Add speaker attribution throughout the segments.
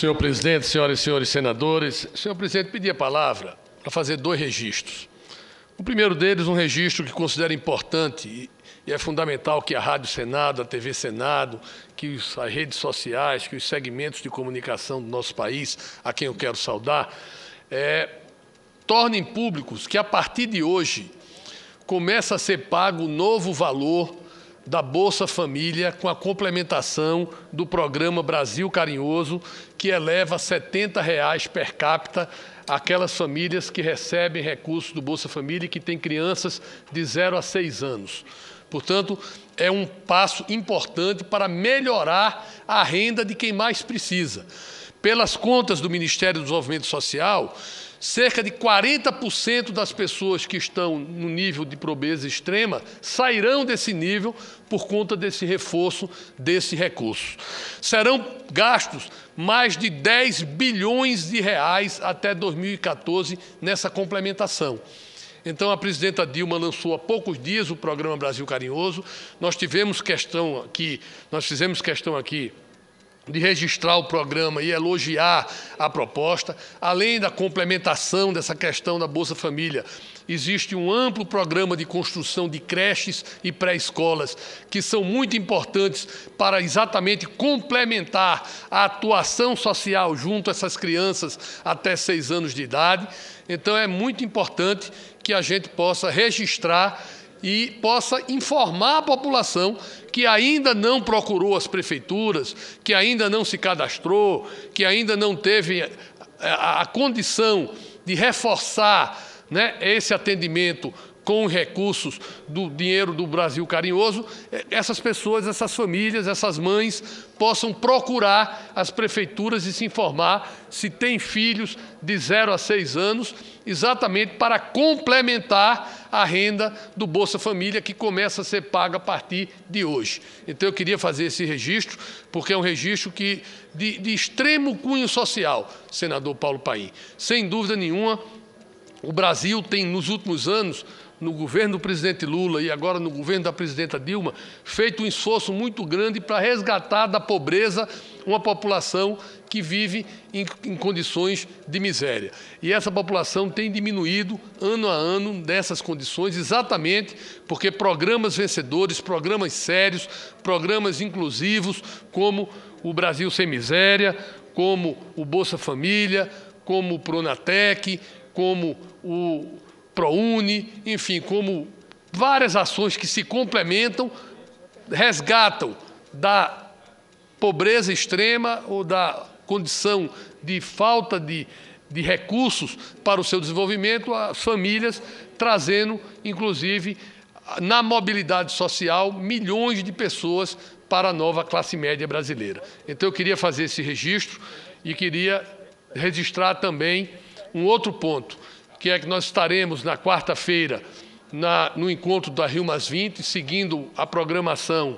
Speaker 1: Senhor presidente, senhoras e senhores senadores, senhor presidente, pedi a palavra para fazer 2 registros. O primeiro deles, um registro que considero importante e é fundamental que a Rádio Senado, a TV Senado, que as redes sociais, que os segmentos de comunicação do nosso país, a quem eu quero saudar, tornem públicos que, a partir de hoje, começa a ser pago o novo valor da Bolsa Família com a complementação do programa Brasil Carinhoso, que eleva R$ 70 per capita aquelas famílias que recebem recursos do Bolsa Família e que têm crianças de 0 a 6 anos. Portanto, é um passo importante para melhorar a renda de quem mais precisa. Pelas contas do Ministério do Desenvolvimento Social, cerca de 40% das pessoas que estão no nível de pobreza extrema sairão desse nível por conta desse reforço desse recurso. Serão gastos mais de 10 bilhões de reais até 2014 nessa complementação. Então, a presidenta Dilma lançou há poucos dias o programa Brasil Carinhoso. Nós fizemos questão aqui de registrar o programa e elogiar a proposta. Além da complementação dessa questão da Bolsa Família, existe um amplo programa de construção de creches e pré-escolas, que são muito importantes para exatamente complementar a atuação social junto a essas crianças até 6 anos de idade. Então, é muito importante que a gente possa registrar e possa informar a população que ainda não procurou as prefeituras, que ainda não se cadastrou, que ainda não teve a condição de reforçar, esse atendimento com recursos do dinheiro do Brasil Carinhoso, essas pessoas, essas famílias, essas mães possam procurar as prefeituras e se informar se têm filhos de 0 a 6 anos, exatamente para complementar a renda do Bolsa Família, que começa a ser paga a partir de hoje. Então, eu queria fazer esse registro, porque é um registro de extremo cunho social, senador Paulo Paim. Sem dúvida nenhuma, o Brasil tem, nos últimos anos, no governo do presidente Lula e agora no governo da presidenta Dilma, feito um esforço muito grande para resgatar da pobreza uma população que vive em condições de miséria. E essa população tem diminuído ano a ano dessas condições, exatamente porque programas vencedores, programas sérios, programas inclusivos, como o Brasil Sem Miséria, como o Bolsa Família, como o Pronatec, como o ProUni, enfim, como várias ações que se complementam, resgatam da pobreza extrema ou da condição de falta de recursos para o seu desenvolvimento as famílias, trazendo, inclusive, na mobilidade social, milhões de pessoas para a nova classe média brasileira. Então, eu queria fazer esse registro e queria registrar também um outro ponto, que é que nós estaremos na quarta-feira no encontro da Rio+20, seguindo a programação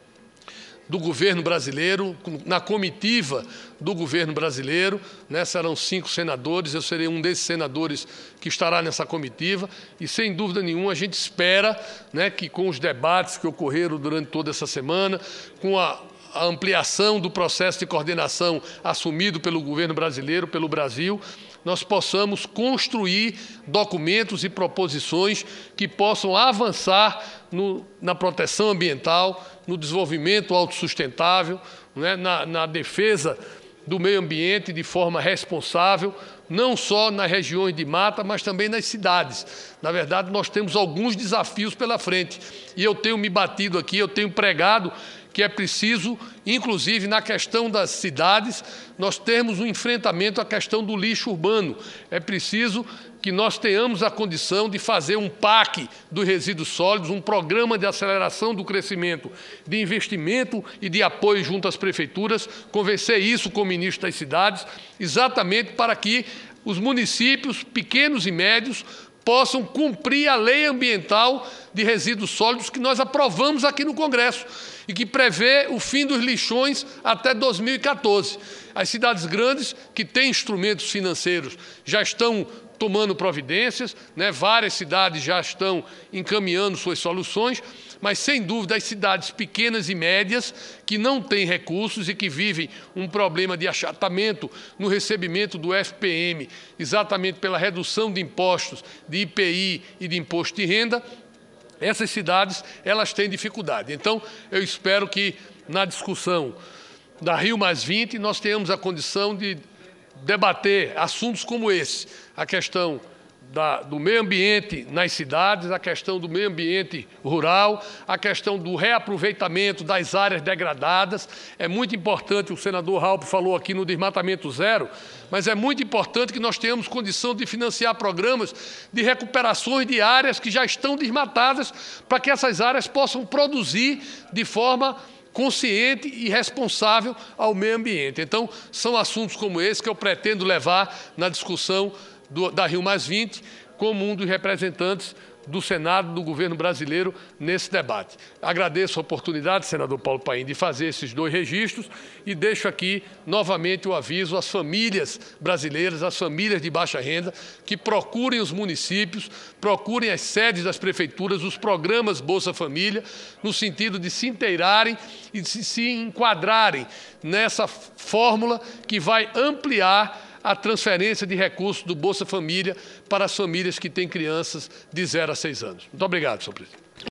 Speaker 1: do governo brasileiro, na comitiva do governo brasileiro, serão 5 senadores, eu serei um desses senadores que estará nessa comitiva, e sem dúvida nenhuma a gente espera que com os debates que ocorreram durante toda essa semana, com a ampliação do processo de coordenação assumido pelo governo brasileiro, pelo Brasil, nós possamos construir documentos e proposições que possam avançar na proteção ambiental, no desenvolvimento autossustentável, na defesa do meio ambiente de forma responsável, não só nas regiões de mata, mas também nas cidades. Na verdade, nós temos alguns desafios pela frente. E eu tenho me batido aqui, eu tenho pregado que é preciso, inclusive na questão das cidades, nós termos um enfrentamento à questão do lixo urbano. É preciso que nós tenhamos a condição de fazer um PAC dos resíduos sólidos, um programa de aceleração do crescimento, de investimento e de apoio junto às prefeituras, convencer isso com o ministro das cidades, exatamente para que os municípios pequenos e médios possam cumprir a lei ambiental de resíduos sólidos que nós aprovamos aqui no Congresso e que prevê o fim dos lixões até 2014. As cidades grandes, que têm instrumentos financeiros, já estão tomando providências, várias cidades já estão encaminhando suas soluções, mas, sem dúvida, as cidades pequenas e médias que não têm recursos e que vivem um problema de achatamento no recebimento do FPM, exatamente pela redução de impostos, de IPI e de imposto de renda, essas cidades elas têm dificuldade. Então, eu espero que, na discussão da Rio+20, nós tenhamos a condição de debater assuntos como esse, a questão do meio ambiente nas cidades, a questão do meio ambiente rural, a questão do reaproveitamento das áreas degradadas. É muito importante, o senador Raup falou aqui no desmatamento zero, mas é muito importante que nós tenhamos condição de financiar programas de recuperações de áreas que já estão desmatadas, para que essas áreas possam produzir de forma consciente e responsável ao meio ambiente. Então, são assuntos como esse que eu pretendo levar na discussão da Rio+20 como um dos representantes do Senado, do governo brasileiro, nesse debate. Agradeço a oportunidade, senador Paulo Paim, de fazer esses 2 registros e deixo aqui novamente o aviso às famílias brasileiras, às famílias de baixa renda, que procurem os municípios, procurem as sedes das prefeituras, os programas Bolsa Família, no sentido de se inteirarem e de se enquadrarem nessa fórmula que vai ampliar a transferência de recursos do Bolsa Família para as famílias que têm crianças de 0 a 6 anos. Muito obrigado, senhor presidente.